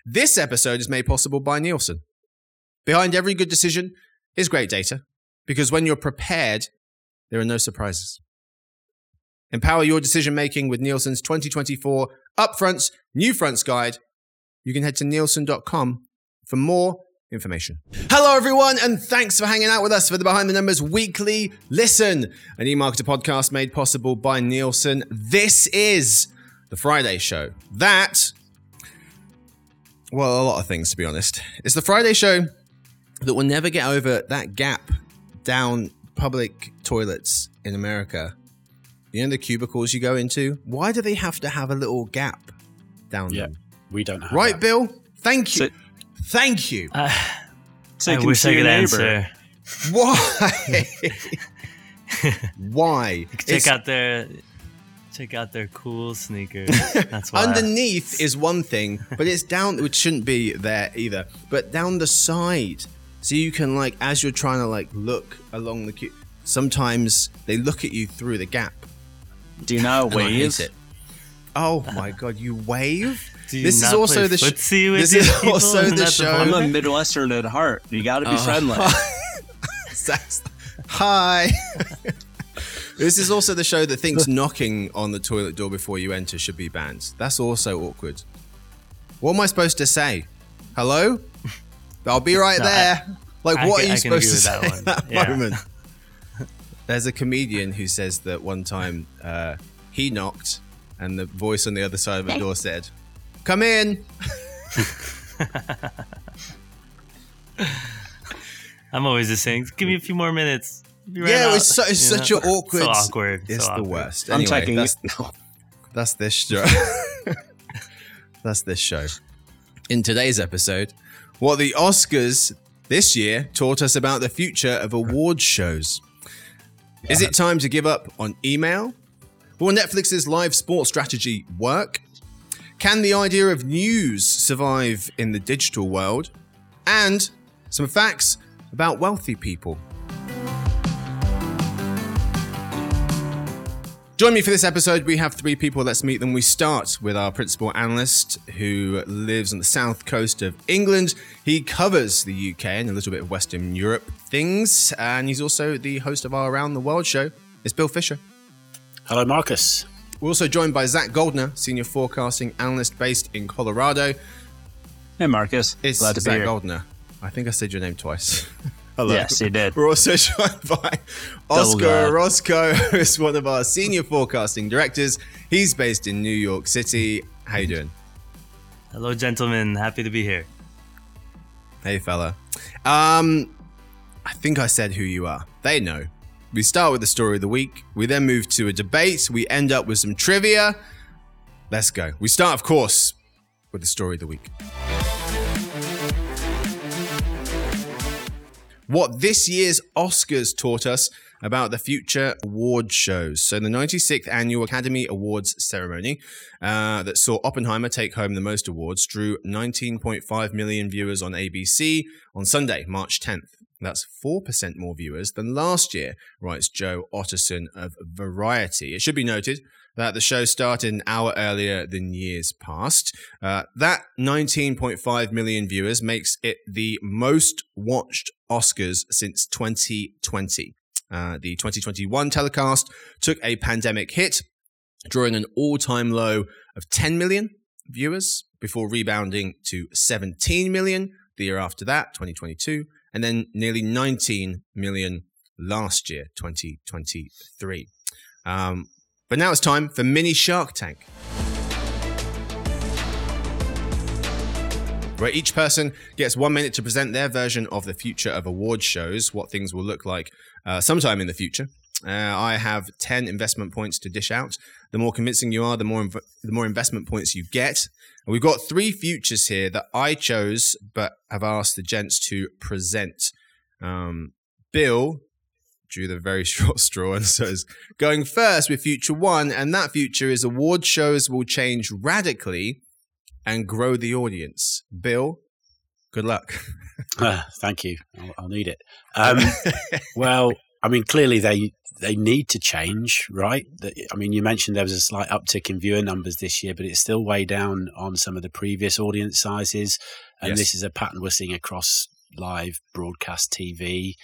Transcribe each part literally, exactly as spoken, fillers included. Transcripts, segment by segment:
This episode is made possible by Nielsen. Behind every good decision is great data, because when you're prepared, there are no surprises. Empower your decision-making with Nielsen's twenty twenty-four Upfronts New Fronts Guide. You can head to nielsen dot com for more information. Hello, everyone, and thanks for hanging out with us for the Behind the Numbers Weekly Listen, an eMarketer podcast made possible by Nielsen. This is the Friday show. That, well, a lot of things, to be honest. It's the Friday show that will never get over that gap down public toilets in America. You know the cubicles you go into? Why do they have to have a little gap down yeah, them? We don't have Right, that. Bill? Thank you. So, Thank you. Uh, so I you wish I could answer. Why? Why? Check It's- out their check out their cool sneakers. That's why. Underneath is one thing, but it's down, which shouldn't be there either, but down the side. So you can, like, as you're trying to, like, look along the queue, sometimes they look at you through the gap. do you know And I hate waves? it. Oh my God, you wave? Do you This not is also play the sh- footsie with this these is people? also Isn't the that show- I'm point? a Midwestern at heart. You got to be Oh. friendly. That's- Hi. This is also the show that thinks knocking on the toilet door before you enter should be banned. That's also awkward. What am I supposed to say? Hello? I'll be right No, there. I- like, I what can- are you I can supposed to agree say with that at one. that Yeah. moment? There's a comedian who says that one time uh, he knocked and the voice on the other side of the door said, "Come in." I'm always just saying, give me a few more minutes. Be right Yeah, out. it's, so, it's You such know? an awkward. So awkward. It's so the awkward. worst. I'm Anyway, checking. that's, that's this show. That's this show. In today's episode, what the Oscars this year taught us about the future of award shows. Is it time to give up on email? Will Netflix's live sports strategy work? Can the idea of news survive in the digital world? And some facts about wealthy people. Join me for this episode. We have three people. Let's meet them. We start with our principal analyst who lives on the south coast of England. He covers the U K and a little bit of Western Europe things. And he's also the host of our Around the World show. It's Bill Fisher. Hello, Marcus. We're also joined by Zach Goldner, senior forecasting analyst based in Colorado. Hey, Marcus. It's Glad to Zach be here. Goldner. I think I said your name twice. Hello. Yes, you did. We're also joined by Oscar guy. Orozco, who's one of our senior forecasting directors. He's based in New York City. How you doing? Hello, gentlemen. Happy to be here. Hey, fella. Um, I think I said who you are. They know. We start with the story of the week. We then move to a debate. We end up with some trivia. Let's go. We start, of course, with the story of the week. What this year's Oscars taught us about the future award shows. So the ninety-sixth Annual Academy Awards ceremony uh, that saw Oppenheimer take home the most awards drew nineteen point five million viewers on A B C on Sunday, March tenth. That's four percent more viewers than last year, writes Joe Otterson of Variety. It should be noted that the show started an hour earlier than years past. Uh, that nineteen point five million viewers makes it the most watched Oscars since twenty twenty. Uh, the twenty twenty-one telecast took a pandemic hit, drawing an all-time low of ten million viewers before rebounding to seventeen million the year after that, twenty twenty-two, and then nearly nineteen million last year, twenty twenty-three. Um, but now it's time for Mini Shark Tank, where each person gets one minute to present their version of the future of award shows, what things will look like uh, sometime in the future. Uh, I have ten investment points to dish out. The more convincing you are, the more inv- the more investment points you get. And we've got three futures here that I chose, but have asked the gents to present. Um, Bill drew the very short straw and says, going first with future one, and that future is award shows will change radically and grow the audience. Bill, good luck. Uh, thank you. I'll, I'll need it. Um, well, I mean, clearly they they need to change, right? I mean, you mentioned there was a slight uptick in viewer numbers this year, but it's still way down on some of the previous audience sizes. And yes. This is a pattern we're seeing across live broadcast T V.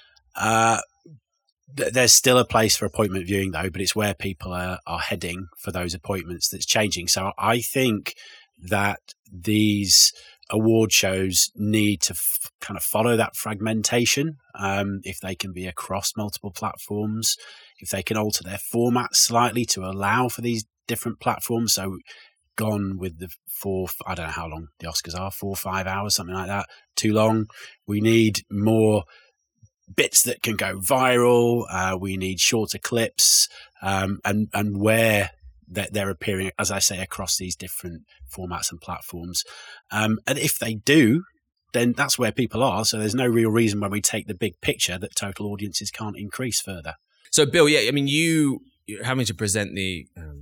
Uh, th- there's still a place for appointment viewing, though, but it's where people are, are heading for those appointments that's changing. So I think that these award shows need to f- kind of follow that fragmentation. Um, if they can be across multiple platforms, if they can alter their format slightly to allow for these different platforms. So gone with the four, I don't know how long the Oscars are, four or five hours, something like that. Too long. We need more bits that can go viral. Uh, we need shorter clips, um, and, and where that they're appearing, as I say, across these different formats and platforms. Um, and if they do, then that's where people are. So there's no real reason when we take the big picture that total audiences can't increase further. So, Bill, yeah, I mean, you you're having to present the um,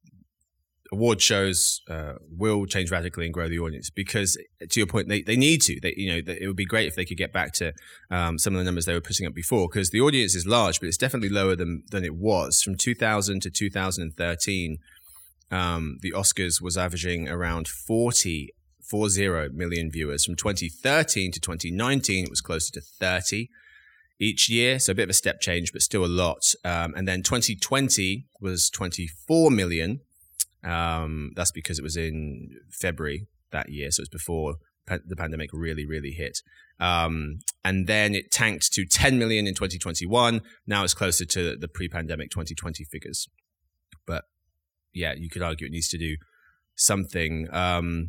award shows uh, will change radically and grow the audience because, to your point, they, they need to. They, you know, they, it would be great if they could get back to um, some of the numbers they were putting up before, because the audience is large, but it's definitely lower than than it was from two thousand to two thousand thirteen. Um, the Oscars was averaging around forty, forty million viewers. From twenty thirteen to twenty nineteen, it was closer to thirty each year. So a bit of a step change, but still a lot. Um, and then twenty twenty was twenty-four million. Um, that's because it was in February that year. So it was before pa- the pandemic really, really hit. Um, and then it tanked to ten million in twenty twenty-one. Now it's closer to the pre-pandemic twenty twenty figures. But yeah, you could argue it needs to do something. Um,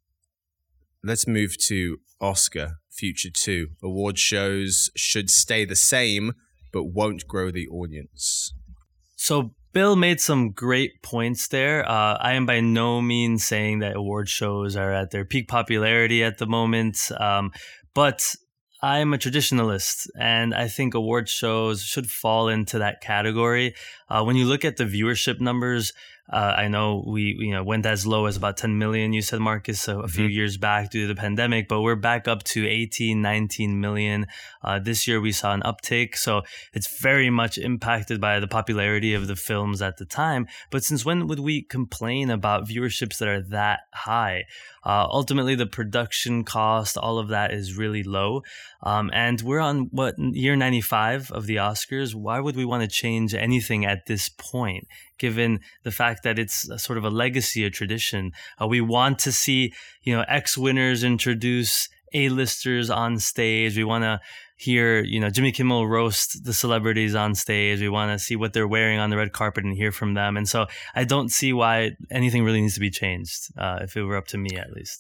let's move to Oscar Future two. Award shows should stay the same, but won't grow the audience. So Bill made some great points there. Uh, I am by no means saying that award shows are at their peak popularity at the moment, um, but I'm a traditionalist, and I think award shows should fall into that category. Uh, when you look at the viewership numbers, uh, I know we you know went as low as about ten million, you said, Marcus, a, a few mm-hmm. years back due to the pandemic, but we're back up to eighteen, nineteen million. Uh, this year we saw an uptake, so it's very much impacted by the popularity of the films at the time. But since when would we complain about viewerships that are that high? Uh, ultimately, the production cost, all of that is really low. Um, and we're on, what, year ninety-five of the Oscars. Why would we want to change anything at this point, given the fact that it's a sort of a legacy, a tradition? Uh, we want to see, you know, ex-winners introduce A-listers on stage. We want to hear, you know, Jimmy Kimmel roast the celebrities on stage. We want to see what they're wearing on the red carpet and hear from them. And so I don't see why anything really needs to be changed, uh, if it were up to me at least.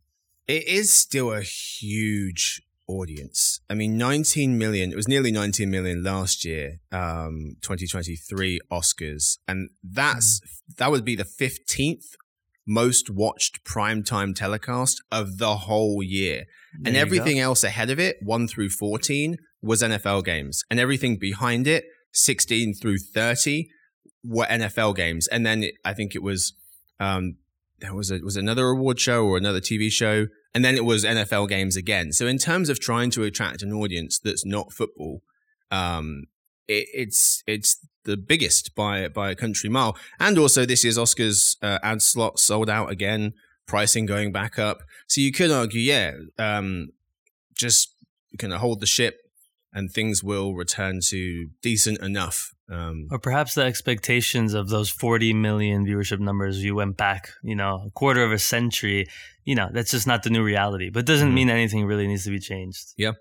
It is still a huge audience. I mean, nineteen million, it was nearly nineteen million last year, um, twenty twenty-three Oscars. And that's, that would be the fifteenth most watched primetime telecast of the whole year. There and everything go. else ahead of it, one through fourteen, was N F L games. And everything behind it, sixteen through thirty, were N F L games. And then it, I think it was, um, there was, a, was another award show or another T V show. And then it was N F L games again. So in terms of trying to attract an audience that's not football, um, it, it's it's the biggest by by a country mile. And also this year's Oscars uh, ad slot sold out again, pricing going back up. So you could argue, yeah, um, just kind of hold the ship and things will return to decent enough. Um, or perhaps the expectations of those forty million viewership numbers, you went back, you know, a quarter of a century, you know, that's just not the new reality, but it doesn't mm-hmm. mean anything really needs to be changed. Yeah.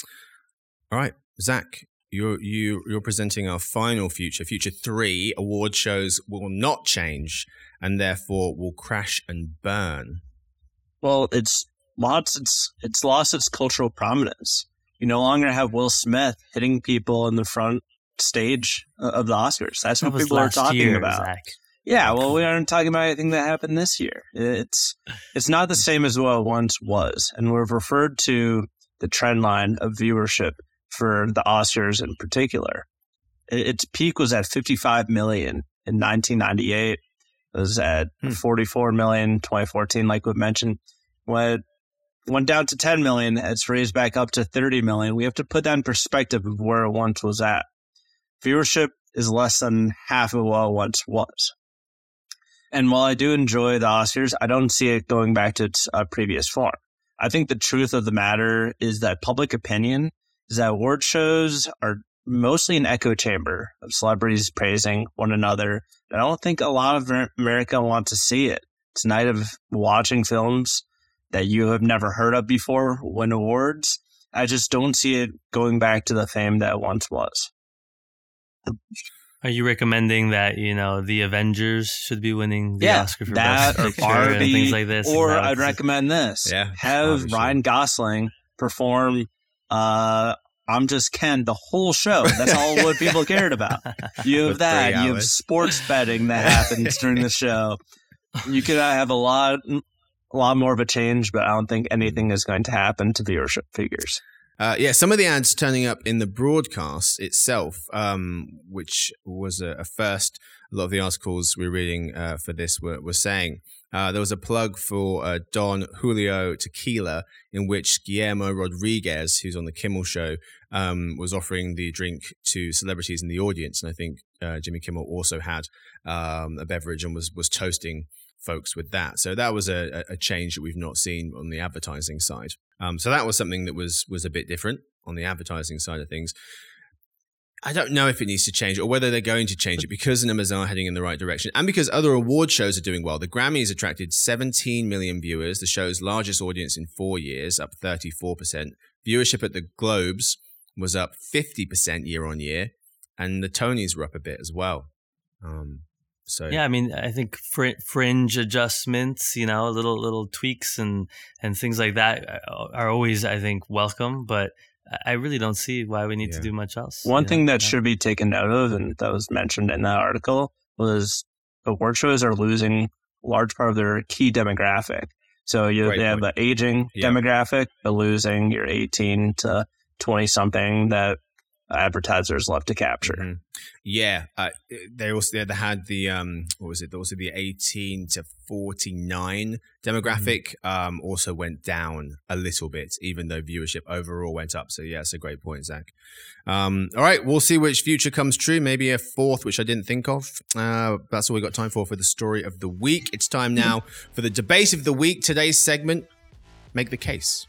All right, Zach, you're, you, you're presenting our final future, future three. Award shows will not change and therefore will crash and burn. Well, it's lost its, it's lost its cultural prominence. You no longer have Will Smith hitting people in the front stage of the Oscars. That's that what people are talking year, about. Zach. Yeah, well, we aren't talking about anything that happened this year. It's it's not the same as what it once was. And we've referred to the trend line of viewership for the Oscars in particular. Its peak was at fifty-five million in nineteen ninety-eight. It was at hmm. forty-four million in twenty fourteen, like we mentioned. Went went down to ten million. It's raised back up to thirty million. We have to put that in perspective of where it once was at. Viewership is less than half of what it once was. And while I do enjoy the Oscars, I don't see it going back to its uh, previous form. I think the truth of the matter is that public opinion is that award shows are mostly an echo chamber of celebrities praising one another. I don't think a lot of America want to see it. It's a night of watching films that you have never heard of before win awards. I just don't see it going back to the fame that it once was. Are you recommending that, you know, the Avengers should be winning the yeah, Oscar for that Best or Picture Barbie, and things like this? Or I'd recommend this. Yeah, Have Barbie Ryan should. Gosling perform uh, I'm Just Ken the whole show. That's all what people cared about. You have For that. three You have hours. sports betting that happens during the show. You could have a lot, a lot more of a change, but I don't think anything is going to happen to viewership figures. Uh, yeah, some of the ads turning up in the broadcast itself, um, which was a, a first. A lot of the articles we're reading uh, for this were, were saying. Uh, there was a plug for uh, Don Julio Tequila, in which Guillermo Rodriguez, who's on the Kimmel Show, um, was offering the drink to celebrities in the audience. And I think uh, Jimmy Kimmel also had um, a beverage and was was toasting folks with that. So that was a, a change that we've not seen on the advertising side. Um, so that was something that was was a bit different on the advertising side of things. I don't know if it needs to change or whether they're going to change it because cinemas are heading in the right direction and because other award shows are doing well. The Grammys attracted seventeen million viewers, the show's largest audience in four years, up thirty-four percent. Viewership at the Globes was up fifty percent year on year, and the Tonys were up a bit as well. Um, so yeah, I mean, I think fr- fringe adjustments, you know, little little tweaks and and things like that are always, I think, welcome, but I really don't see why we need Yeah. to do much else. One you thing know? that should be taken note of, and that was mentioned in that article, was award shows are losing a large part of their key demographic. So you Great they have point. the aging Yeah. demographic, but losing your eighteen to twenty something that advertisers love to capture. Mhm. Yeah, uh, they also they had the um, what was it? Also the eighteen to forty-nine demographic um, also went down a little bit, even though viewership overall went up. So yeah, it's a great point, Zach. Um, all right, we'll see which future comes true. Maybe a fourth, which I didn't think of. Uh, that's all we got time for for the story of the week. It's time now for the debate of the week. Today's segment: Make the Case.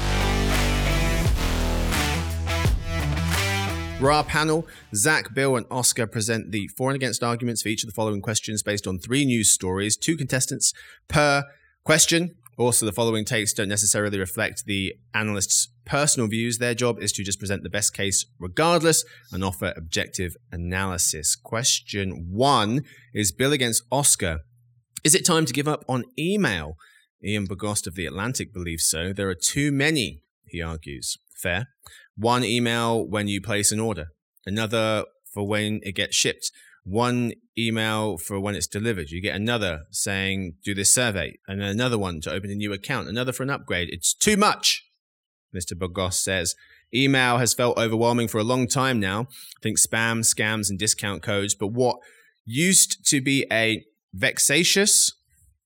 For our panel, Zach, Bill, and Oscar present the for and against arguments for each of the following questions based on three news stories, two contestants per question. Also, the following takes don't necessarily reflect the analyst's personal views. Their job is to just present the best case regardless and offer objective analysis. Question one is Bill against Oscar. Is it time to give up on email? Ian Bogost of The Atlantic believes so. There are too many, he argues. Fair. One email when you place an order, another for when it gets shipped, one email for when it's delivered. You get another saying, do this survey, and then another one to open a new account, another for an upgrade. It's too much, Mister Bogost says. Email has felt overwhelming for a long time now. Think spam, scams, and discount codes. But what used to be a vexatious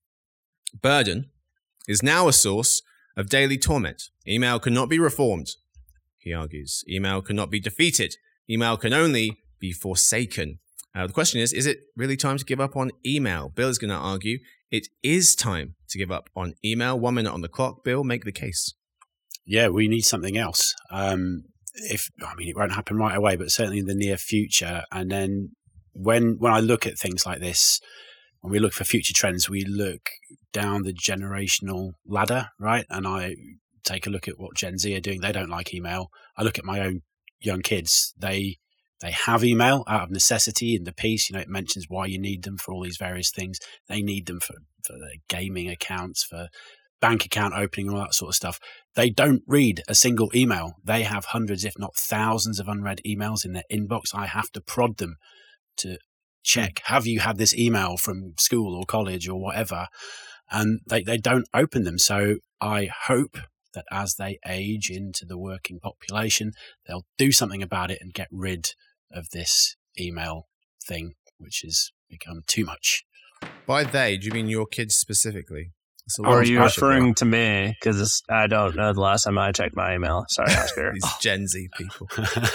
burden is now a source of daily torment. Email cannot be reformed, he argues. Email cannot be defeated. Email can only be forsaken. Uh, the question is, is it really time to give up on email? Bill is going to argue it is time to give up on email. One minute on the clock. Bill, make the case. Yeah, we need something else. Um, if I mean, it won't happen right away, but certainly in the near future. And then when when I look at things like this, when we look for future trends, we look down the generational ladder, right? And I take a look at what Gen Z are doing. They don't like email. I look at my own young kids. They they have email out of necessity in the piece. You know, it mentions why you need them for all these various things. They need them for, for their gaming accounts, for bank account opening, all that sort of stuff. They don't read a single email. They have hundreds, if not thousands of unread emails in their inbox. I have to prod them to check, have you had this email from school or college or whatever? And they, they don't open them. So I hope that as they age into the working population, they'll do something about it and get rid of this email thing, which has become too much. By they, do you mean your kids specifically? It's a lot Or are of you pressure, bro. referring to me? Because I don't know the last time I checked my email. Sorry, Oscar. These Gen Z people.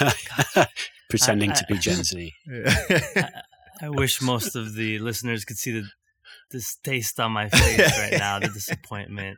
Pretending I- I- to be Gen Z. I, I wish most of the listeners could see the distaste on my face right now, the disappointment.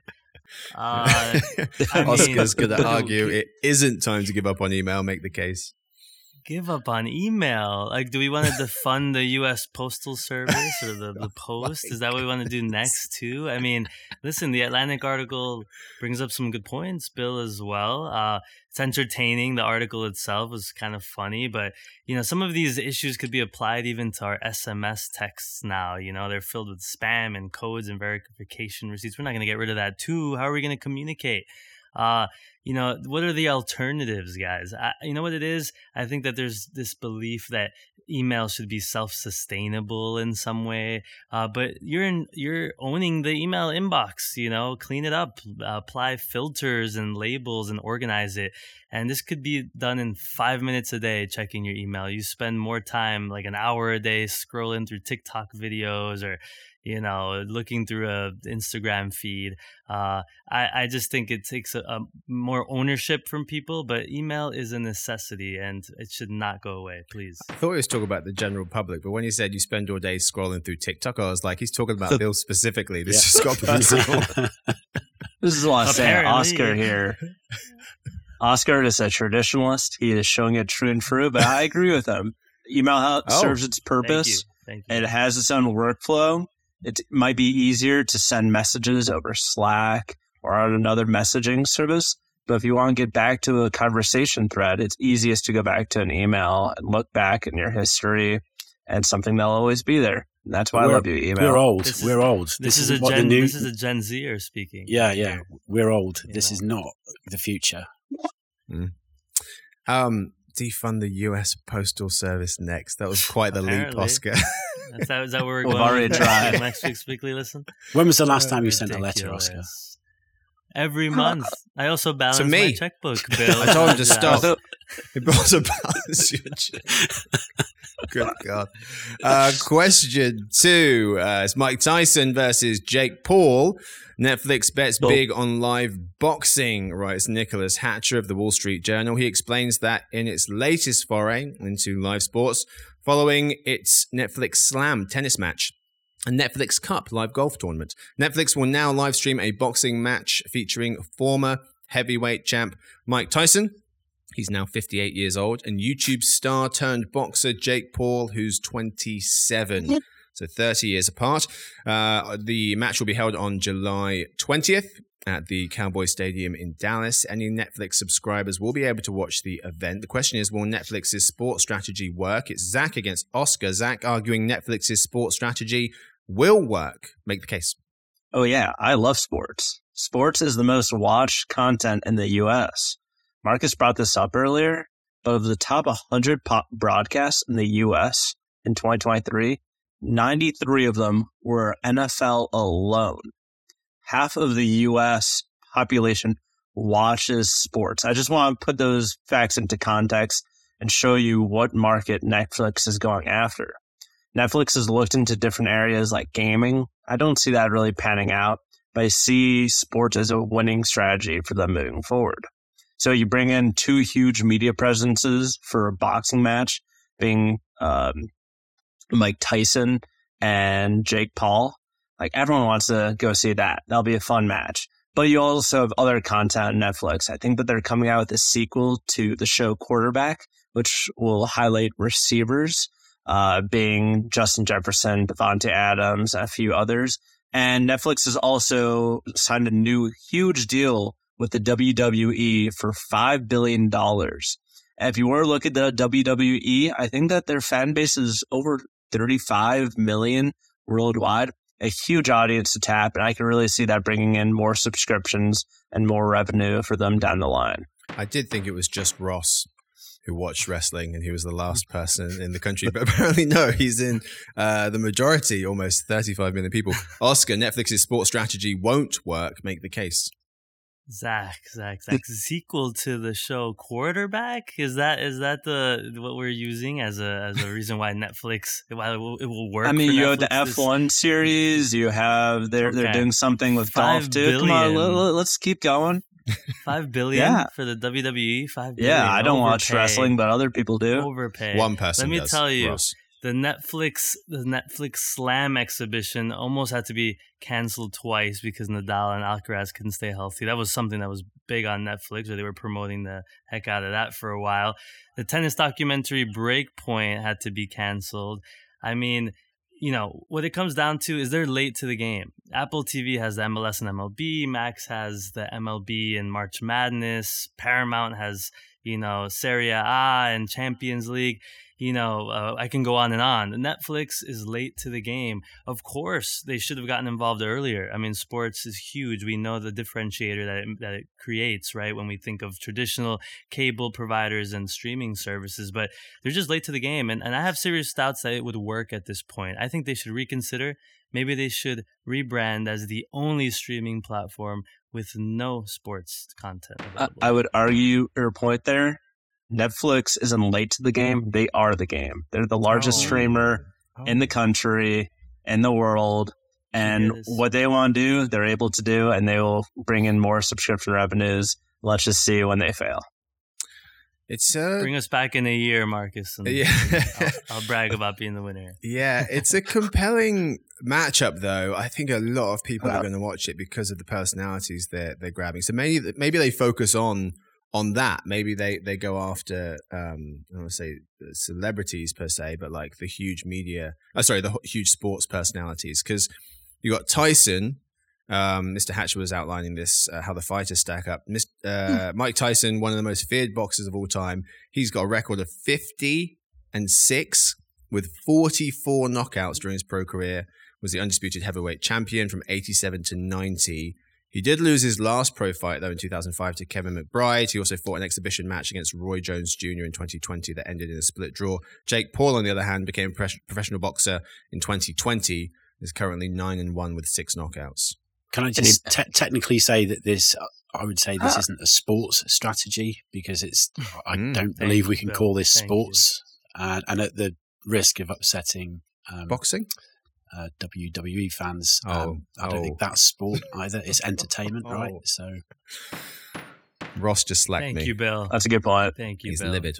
Uh, I Oscar's mean- going to argue it isn't time to give up on email. Make the case. Give up on email. Like, do we want to defund the U S Postal Service or the, the Post? Is that what we want to do next, too? I mean, listen, the Atlantic article brings up some good points, Bill, as well. Uh, it's entertaining. The article itself was kind of funny, but, you know, some of these issues could be applied even to our S M S texts now. You know, they're filled with spam and codes and verification receipts. We're not going to get rid of that, too. How are we going to communicate? Uh, you know, what are the alternatives, guys? I, you know what it is? I think that there's this belief that email should be self-sustainable in some way. Uh, but you're in, you're owning the email inbox, you know, clean it up, uh, apply filters and labels and organize it. And this could be done in five minutes a day, checking your email. You spend more time, like an hour a day, scrolling through TikTok videos or, you know, looking through a Instagram feed. Uh, I, I just think it takes a, a more ownership from people, but email is a necessity and it should not go away, please. I thought he was talking about the general public, but when he said you spend your day scrolling through TikTok, I was like, he's talking about Bill specifically. This just got personal. This is what I'm saying. Apparently. Oscar here. Oscar is a traditionalist. He is showing it true and true, but I agree with him. Email ha- Oh, serves its Thank you. purpose. Thank you. It has its own workflow. It might be easier to send messages over Slack or on another messaging service. But if you want to get back to a conversation thread, it's easiest to go back to an email and look back in your history and something that'll always be there. And that's why I We're- love you, email. We're old. This is- we're old. This, is, a what the Gen. new- This is a Gen Zer speaking. yeah, yeah. We're old. You This know. is not the future. Um, defund the U S Postal Service next. That was quite the leap, Apparently. Oscar. Is that, is that where we're We've going? already with tried. next week's Weekly Listen? When was the last time you sent a letter, Ridiculous. Oscar? Every month. I also balance To me. my checkbook, Bill. I told him to Yeah. stop. It brought a balance your check. Good God. Uh, question two. Uh, it's Mike Tyson versus Jake Paul. Netflix bets Cool. big on live boxing, writes Nicholas Hatcher of the Wall Street Journal. He explains that in its latest foray into live sports, following its Netflix Slam tennis match, a Netflix Cup live golf tournament, Netflix will now live stream a boxing match featuring former heavyweight champ Mike Tyson. He's now fifty-eight years old, and YouTube star turned boxer Jake Paul, who's twenty-seven. So thirty years apart. Uh, the match will be held on July twentieth at the Cowboy Stadium in Dallas. Any Netflix subscribers will be able to watch the event. The question is, will Netflix's sports strategy work? It's Zach against Oscar. Zach arguing Netflix's sports strategy will work. Make the case. Oh, yeah. I love sports. Sports is the most watched content in the U S. Marcus brought this up earlier, but of the top one hundred pop broadcasts in the U S in twenty twenty-three, ninety-three of them were N F L alone. Half of the U S population watches sports. I just want to put those facts into context and show you what market Netflix is going after. Netflix has looked into different areas like gaming. I don't see that really panning out, but I see sports as a winning strategy for them moving forward. So you bring in two huge media presences for a boxing match, being um, Mike Tyson and Jake Paul. Like, everyone wants to go see that. That'll be a fun match. But you also have other content on Netflix. I think that they're coming out with a sequel to the show Quarterback, which will highlight receivers, uh, being Justin Jefferson, Devontae Adams, and a few others. And Netflix has also signed a new huge deal with the W W E for five billion dollars. And if you were to look at the W W E, I think that their fan base is over thirty-five million worldwide, a huge audience to tap, and I can really see that bringing in more subscriptions and more revenue for them down the line. I did think it was just Ross who watched wrestling, and he was the last person in the country. But apparently, no, he's in uh, the majority, almost thirty-five million people. Oscar, Netflix's sports strategy won't work. Make the case. Zach, Zach, Zach. Sequel to the show Quarterback? Is that is that the what we're using as a as a reason why Netflix why it will, it will work? I mean, for you Netflix have the F one this... series. You have they're okay. they're doing something with Five golf too. billion. Come on, let, let's keep going. Five billion yeah. for the W W E. Five billion. Yeah, I don't Overpay. watch wrestling, but other people do. Overpay. One person. Let me does, tell you. Ross. The Netflix the Netflix Slam exhibition almost had to be canceled twice because Nadal and Alcaraz couldn't stay healthy. That was something that was big on Netflix, or they were promoting the heck out of that for a while. The tennis documentary Breakpoint had to be canceled. I mean, you know, what it comes down to is they're late to the game. Apple T V has the M L S and M L B. Max has the M L B and March Madness. Paramount has, you know, Serie A and Champions League. You know, uh, I can go on and on. Netflix is late to the game. Of course, they should have gotten involved earlier. I mean, sports is huge. We know the differentiator that it, that it creates, right, when we think of traditional cable providers and streaming services. But they're just late to the game. And, and I have serious doubts that it would work at this point. I think they should reconsider. Maybe they should rebrand as the only streaming platform with no sports content available. I, I would argue your point there. Netflix isn't late to the game. They are the game. They're the largest oh. streamer oh. in the country, in the world. And yes. what they want to do, they're able to do, and they will bring in more subscription revenues. Let's just see when they fail. It's uh, Bring us back in a year, Marcus. And yeah. I'll, I'll brag about being the winner. Yeah, it's a compelling matchup, though. I think a lot of people uh, are going to watch it because of the personalities they're, they're grabbing. So maybe, maybe they focus on on that. Maybe they, they go after, um, I don't want to say celebrities per se, but like the huge media, oh, sorry, the huge sports personalities. Because you got Tyson, um, Mister Hatcher was outlining this, uh, how the fighters stack up. Mister Uh, hmm. Mike Tyson, one of the most feared boxers of all time. He's got a record of fifty and six with forty-four knockouts during his pro career, was the undisputed heavyweight champion from eighty-seven to ninety. He did lose his last pro fight, though, in two thousand five to Kevin McBride. He also fought an exhibition match against Roy Jones Junior in twenty twenty that ended in a split draw. Jake Paul, on the other hand, became a professional boxer in twenty twenty. Is currently nine and one with six knockouts. Can I just te- technically say that this, I would say this isn't a sports strategy, because it's, I mm, don't believe we can Bill. call this thank sports. And, and at the risk of upsetting um, boxing? Uh, W W E fans, oh, um, I don't oh. think that's sport either. It's entertainment, oh. right? So Ross just slacked Thank me. Thank you, Bill. That's a good point. Thank you, He's Bill. livid.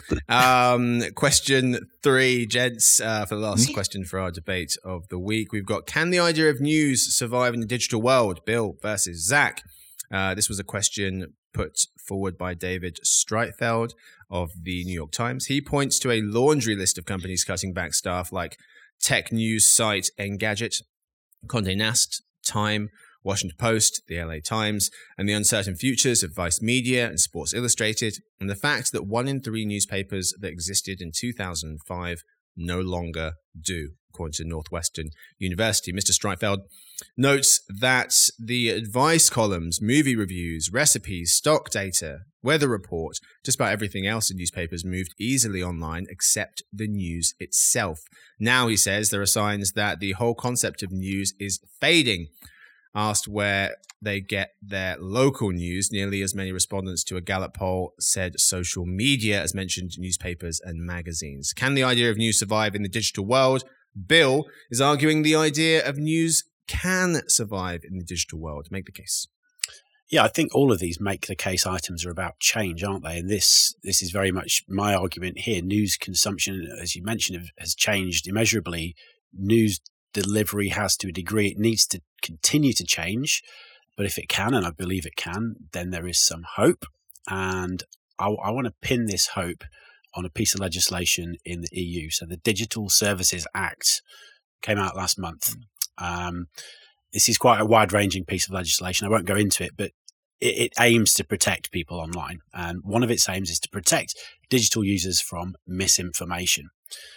um, question three, gents, uh, for the last question for our debate of the week. We've got, can the idea of news survive in the digital world? Bill versus Zach. Uh, this was a question put forward by David Streitfeld of the New York Times. He points to a laundry list of companies cutting back staff like tech news site Engadget, Condé Nast, Time, Washington Post, the L A Times, and the uncertain futures of Vice Media and Sports Illustrated, and the fact that one in three newspapers that existed in two thousand five no longer do, according to Northwestern University. Mister Streitfeld notes that the advice columns, movie reviews, recipes, stock data, weather report, just about everything else in newspapers moved easily online except the news itself. Now, he says, there are signs that the whole concept of news is fading. Asked where they get their local news, nearly as many respondents to a Gallup poll said social media as mentioned newspapers and magazines. Can the idea of news survive in the digital world? Bill is arguing the idea of news can survive in the digital world. Make the case. Yeah, I think all of these make the case items are about change, aren't they? And this this is very much my argument here. News consumption, as you mentioned, has changed immeasurably. News delivery has, to a degree, it needs to continue to change. But if it can, and I believe it can, then there is some hope. And I, I want to pin this hope on a piece of legislation in the E U. So the Digital Services Act came out last month. Um, this is quite a wide-ranging piece of legislation. I won't go into it, but it, it aims to protect people online. And one of its aims is to protect digital users from misinformation.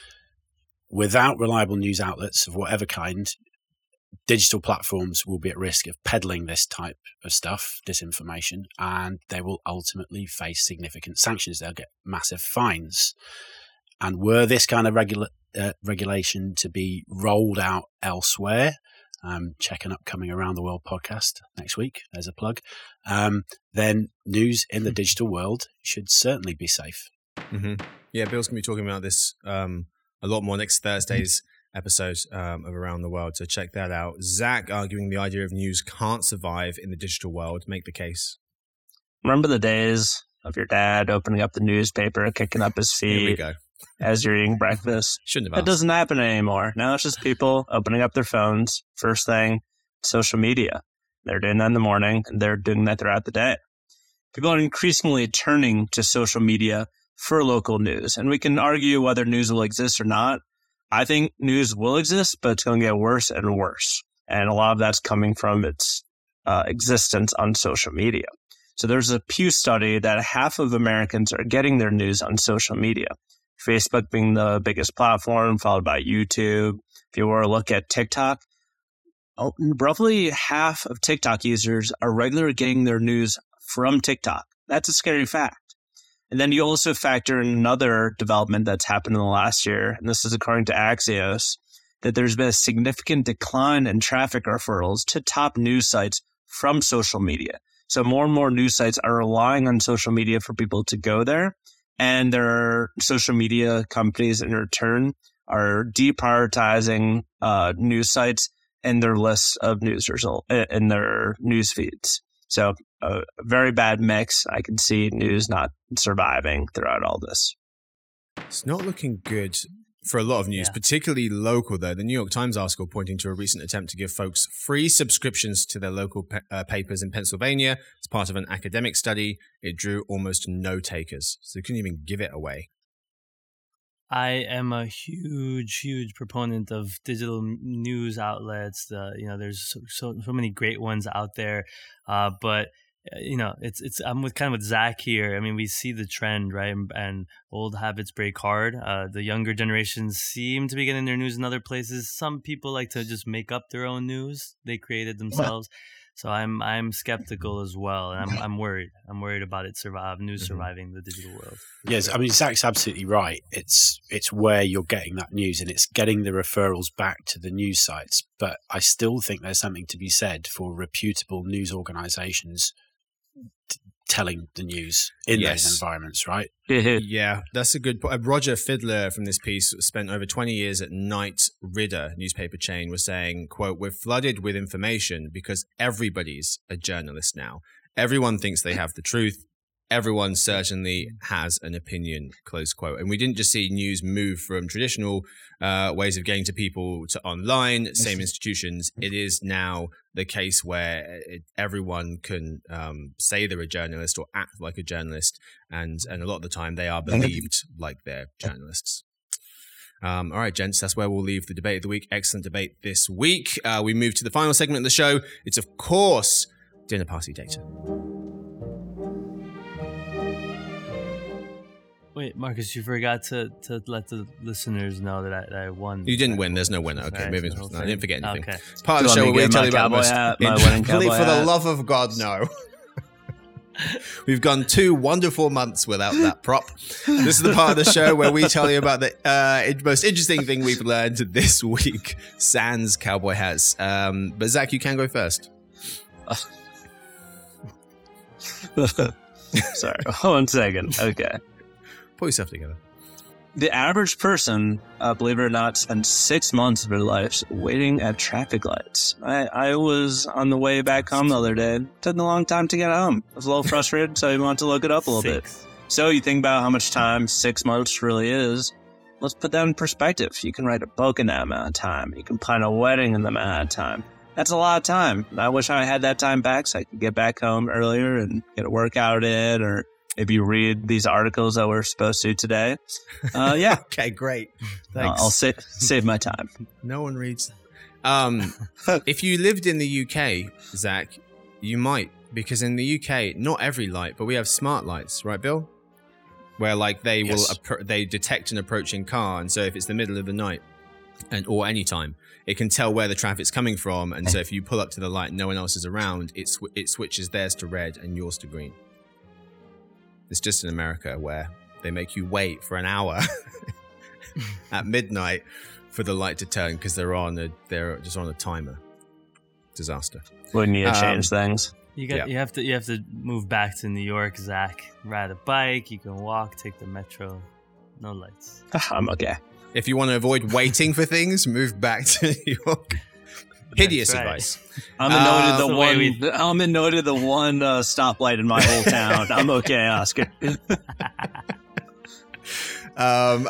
Without reliable news outlets of whatever kind, digital platforms will be at risk of peddling this type of stuff, disinformation, and they will ultimately face significant sanctions. They'll get massive fines. And were this kind of regula- uh, regulation to be rolled out elsewhere, um, check an upcoming Around the World podcast next week. There's a plug. Um, then news in the digital world should certainly be safe. Mm-hmm. Yeah, Bill's going to be talking about this um, a lot more next Thursday's episode um, of Around the World, so check that out. Zach arguing the idea of news can't survive in the digital world. Make the case. Remember the days of your dad opening up the newspaper, kicking up his feet Here we go. as you're eating breakfast? Shouldn't have That asked. doesn't happen anymore. Now it's just people opening up their phones, first thing, social media. They're doing that in the morning, and they're doing that throughout the day. People are increasingly turning to social media for local news, and we can argue whether news will exist or not. I think news will exist, but it's going to get worse and worse. And a lot of that's coming from its uh, existence on social media. So there's a Pew study that half of Americans are getting their news on social media. Facebook being the biggest platform, followed by YouTube. If you were to look at TikTok, oh, roughly half of TikTok users are regularly getting their news from TikTok. That's a scary fact. And then you also factor in another development that's happened in the last year, and this is according to Axios, that there's been a significant decline in traffic referrals to top news sites from social media. So more and more news sites are relying on social media for people to go there, and their social media companies in return are deprioritizing uh, news sites in their lists of news result in their news feeds. So a very bad mix. I can see news not surviving throughout all this. It's not looking good for a lot of news, Yeah. particularly local, though. The New York Times article pointing to a recent attempt to give folks free subscriptions to their local pa- uh, papers in Pennsylvania as part of an academic study. It drew almost no takers, so they couldn't even give it away. I am a huge, huge proponent of digital m- news outlets. Uh, you know, there's so, so so many great ones out there, uh, but uh, you know, it's it's. I'm with kind of with Zach here. I mean, we see the trend, right? And, and old habits break hard. Uh, the younger generations seem to be getting their news in other places. Some people like to just make up their own news they created themselves. So I'm I'm skeptical as well, and I'm I'm worried. I'm worried about it survive news Mm-hmm. surviving the digital world. Yes, I mean Zach's absolutely right. It's it's where you're getting that news, and it's getting the referrals back to the news sites. But I still think there's something to be said for reputable news organisations t- telling the news in Yes. those environments, right? Yeah, that's a good point. Roger Fiedler from this piece spent over twenty years at Knight Ridder newspaper chain, was saying, quote, "We're flooded with information because everybody's a journalist now. Everyone thinks they have the truth. Everyone certainly has an opinion," close quote. And we didn't just see news move from traditional uh, ways of getting to people to online, same institutions. It is now the case where it, everyone can um, say they're a journalist or act like a journalist, and, and a lot of the time they are believed like they're journalists. Um, all right, gents, that's where we'll leave the debate of the week. Excellent debate this week. Uh, we move to the final segment of the show. It's, of course, dinner party data. Wait, Marcus, you forgot to, to let the listeners know that I, that I won. You didn't win. There's no winner. Okay, Sorry, moving so on. I didn't forget anything. Okay. It's part of the Do show you where we want me tell to you get about the my most. cowboy hat, my wedding Please, cowboy for the hat? love of God, no. We've gone two wonderful months without that prop. This is the part of the show where we tell you about the uh, most interesting thing we've learned this week, sans cowboy hats. Um, but Zach, you can go first. Sorry, one second. Okay. Pull yourself together. The average person, uh, believe it or not, spends six months of their lives waiting at traffic lights. I, I was on the way back home the other day. It took a long time to get home. I was a little frustrated, so I wanted to look it up a little Six. bit. So you think about how much time six months really is. Let's put that in perspective. You can write a book in that amount of time. You can plan a wedding in that amount of time. That's a lot of time. I wish I had that time back so I could get back home earlier and get a workout in, or maybe read these articles that we're supposed to today. Uh, yeah, Okay, great. I'll, Thanks. I'll sa- save my time. No one reads. Um, if you lived in the U K, Zach, you might, because in the U K, not every light, but we have smart lights, right, Bill? Where like they Yes. will appro- they detect an approaching car, and so if it's the middle of the night, and or any time, it can tell where the traffic's coming from, and so if you pull up to the light and no one else is around, it sw- it switches theirs to red and yours to green. It's just in America where they make you wait for an hour at midnight for the light to turn because they're on a they're just on a timer. disaster. We need to Um, change things. You got Yeah. you have to you have to move back to New York, Zach. Ride a bike. You can walk. Take the metro. No lights. I'm okay. If you want to avoid waiting for things, move back to New York. Hideous That's right. advice. I'm Uh, annoyed that's at the the way one. we- I'm annoyed at the one uh, stoplight in my whole town. I'm okay, Oscar. Um,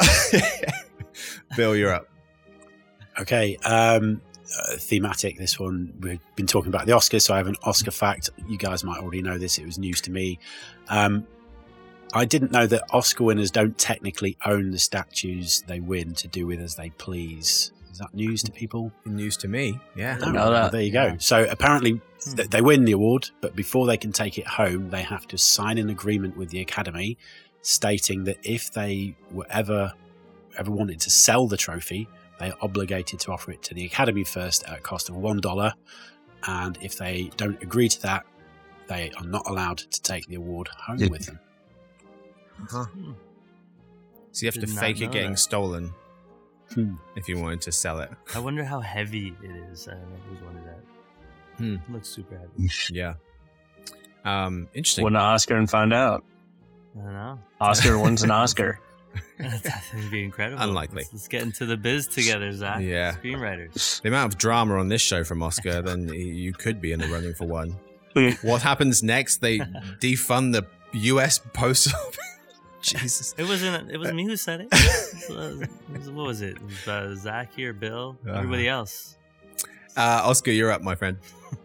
Bill, you're up. Okay, um, uh, thematic. This one we've been talking about the Oscars, so I have an Oscar fact. You guys might already know this; it was news to me. Um, I didn't know that Oscar winners don't technically own the statues they win to do with as they please. Is that news to people? News to me. Yeah. don't know well, that. there you go. So apparently th- they win the award, but before they can take it home, they have to sign an agreement with the Academy stating that if they were ever ever wanted to sell the trophy, they are obligated to offer it to the Academy first at a cost of one dollar, and if they don't agree to that, they are not allowed to take the award home Yeah. with them. Huh. Hmm. So you have Did to not fake it know getting that. stolen Hmm. if you wanted to sell it. I wonder how heavy it is. I always wondered that. Hmm. It looks super heavy. Yeah. Um, interesting. Win an Oscar and find out. I don't know. Oscar wins an Oscar. That'd be incredible. Unlikely. Let's, let's get into the biz together, Zach. Yeah. Screenwriters. The amount of drama on this show from Oscar, then y- you could be in the running for one. We- What happens next? They defund the U S Postal Office. Jesus. It wasn't. It was me who said it. It was- it was- what was it? It was, uh, Zach here, Bill, Uh-huh. everybody else. Uh, Oscar, you're up, my friend.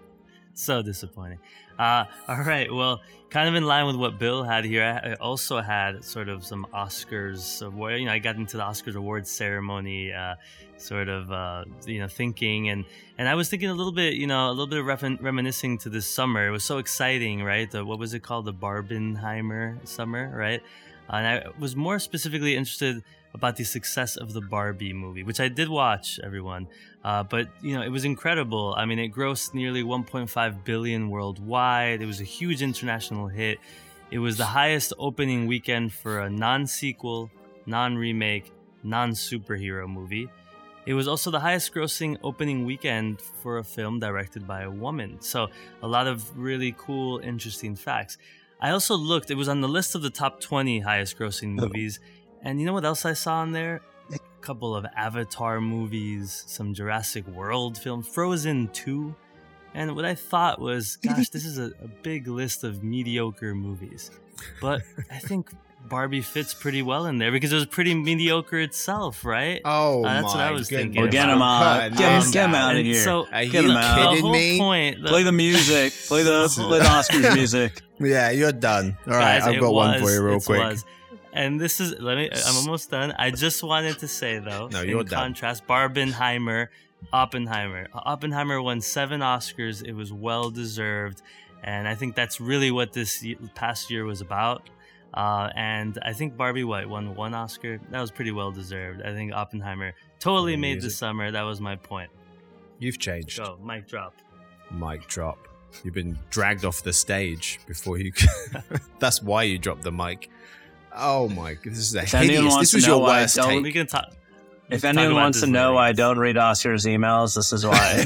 So disappointing. Uh, all right. Well, kind of in line with what Bill had here, I I also had sort of some Oscars award. You know, I got into the Oscars awards ceremony, uh, sort of, uh, you know, thinking, and and I was thinking a little bit, you know, a little bit of refer- reminiscing to this summer. It was so exciting, right? The, what was it called? The Barbenheimer summer, right? And I was more specifically interested about the success of the Barbie movie, which I did watch, everyone. Uh, but, you know, it was incredible. I mean, it grossed nearly one point five billion worldwide. It was a huge international hit. It was the highest opening weekend for a non-sequel, non-remake, non-superhero movie. It was also the highest grossing opening weekend for a film directed by a woman. So a lot of really cool, interesting facts. I also looked, it was on the list of the top twenty highest grossing movies. And you know what else I saw on there? A couple of Avatar movies, some Jurassic World films, Frozen two. And what I thought was, gosh, this is a, a big list of mediocre movies. But I think Barbie fits pretty well in there because it was pretty mediocre itself, right? Oh, Uh, that's my what I was goodness. thinking Well, get him out. Cut Get him, this get him out of And here. so, Are Get you him out. kidding the whole me? point, the- Play the music. Play the play the Oscars music. Yeah, you're done. All right, Guys, I've it got one for was- you real it quick. was. And this is, let me, I'm almost done. I just wanted to say, though, No, you're in done. contrast, Barbenheimer, Oppenheimer. Oppenheimer won seven Oscars. It was well deserved. And I think that's really what this ye- past year was about. Uh, and I think Barbie, what, won one Oscar? That was pretty well deserved. I think Oppenheimer totally Yeah, made music. the summer. That was my point. You've changed. Go, mic drop. Mic drop. You've been dragged off the stage before you. That's why you dropped the mic. Oh my! This is a If anyone hideous. wants This was to your know why I worst don't- take. We can talk. If talk anyone about wants this to know later. why I don't read Oscar's emails, this is why.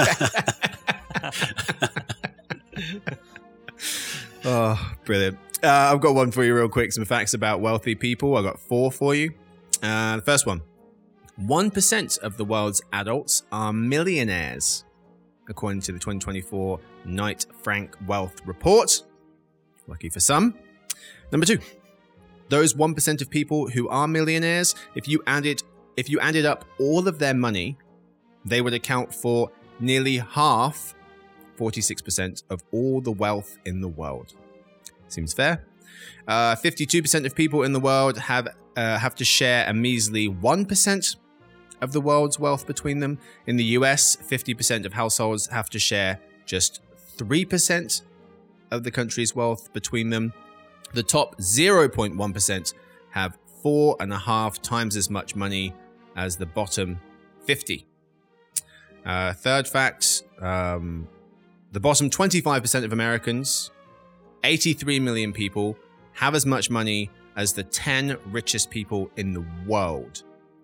Oh, brilliant. Uh, I've got one for you real quick. Some facts about wealthy people. I've got four for you. Uh, the first one. one percent of the world's adults are millionaires, according to the twenty twenty-four Knight Frank Wealth Report. Lucky for some. Number two. Those one percent of people who are millionaires, if you added, if you added up all of their money, they would account for nearly half, forty-six percent of all the wealth in the world. Seems fair. Uh, fifty-two percent of people in the world have uh, have to share a measly one percent of the world's wealth between them. In the U S, fifty percent of households have to share just three percent of the country's wealth between them. The top zero point one percent have four and a half times as much money as the bottom fifty. Uh, third fact, um, the bottom twenty-five percent of Americans, eighty-three million people, have as much money as the ten richest people in the world.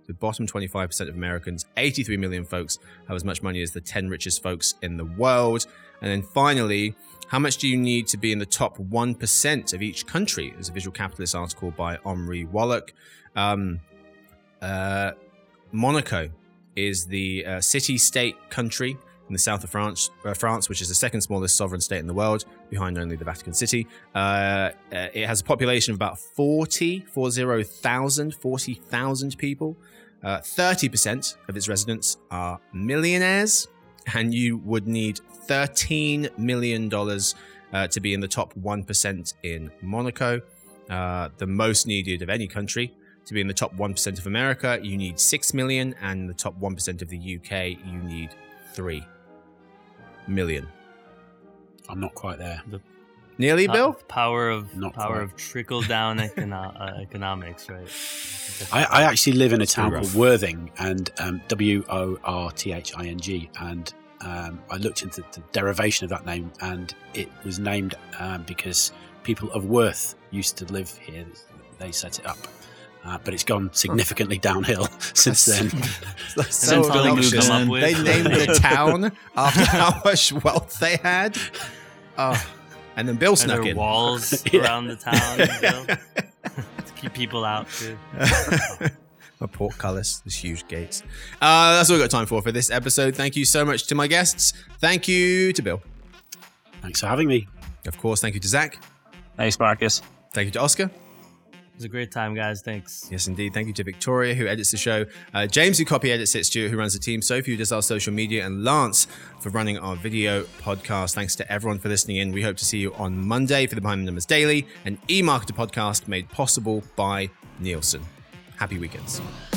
the bottom twenty-five percent of Americans, eighty-three million folks, have as much money as the ten richest folks in the world. And then finally, how much do you need to be in the top one percent of each country? There's a Visual Capitalist article by Omri Wallach. Um, uh, Monaco is the uh, city-state country in the south of France, uh, France, which is the second smallest sovereign state in the world, behind only the Vatican City. Uh, uh, it has a population of about forty, forty thousand, forty thousand people. Uh, thirty percent of its residents are millionaires, and you would need thirteen million dollars uh, to be in the top one percent in Monaco. Uh, the most needed of any country. To be in the top one percent of America, you need six million, and the top one percent of the U K, you need three million. I'm not quite there. The Nearly, po- Bill? Power of Not power quite. of trickle down econo- uh, economics, right? I, I actually live in a town rough. called Worthing, and um, W O R T H I N G, and um, I looked into the derivation of that name, and it was named um, because people of Worth used to live here. They set it up. Uh, but it's gone significantly downhill since then. That's so so obnoxious. come up with. They named the town after how much wealth they had. Oh, and then Bill Are snuck there in. walls Yeah. around the town Bill? to keep people out too? My portcullis, these huge gates. Uh, that's all we've got time for for this episode. Thank you so much to my guests. Thank you to Bill. Thanks for having me. Of course, thank you to Zach. Thanks, Marcus. Thank you to Oscar. It was a great time, guys. Thanks. Yes, indeed. Thank you to Victoria, who edits the show, uh, James, who copy edits it, Stuart, who runs the team, Sophie, who does our social media, and Lance for running our video podcast. Thanks to everyone for listening in. We hope to see you on Monday for the Behind the Numbers Daily, an e-marketer podcast made possible by Nielsen. Happy weekends.